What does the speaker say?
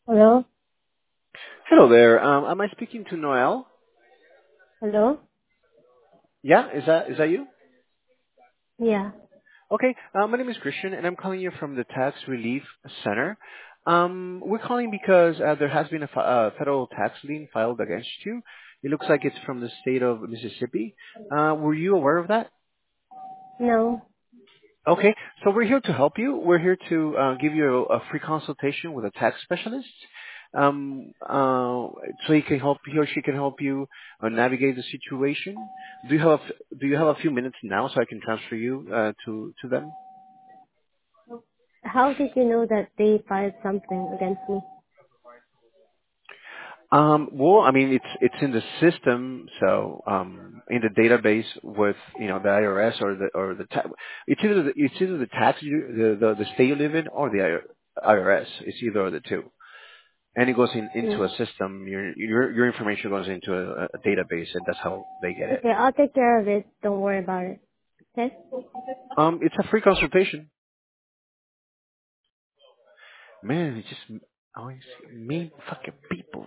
Hello? Hello there. Am I speaking to Noel? Hello? Yeah, is that you? Yeah. Okay. My name is Christian, and I'm calling you from the Tax Relief Center. We're calling because there has been a federal tax lien filed against you. It looks like it's from the state of Mississippi. Were you aware of that? No. Okay, so we're here to help you. We're here to give you a free consultation with a tax specialist, so he or she can help you navigate the situation. Do you have a few minutes now so I can transfer you to them? How did you know that they filed something against me? Well, I mean, it's in the system, so in the database with the IRS or the tax. It's either the tax the state you live in or the IRS. It's either of the two. And it goes into Mm. a system. Your information goes into a database, and that's how they get it. Okay, I'll take care of it. Don't worry about it. Okay? It's a free consultation. Man, it's just always mean fucking people.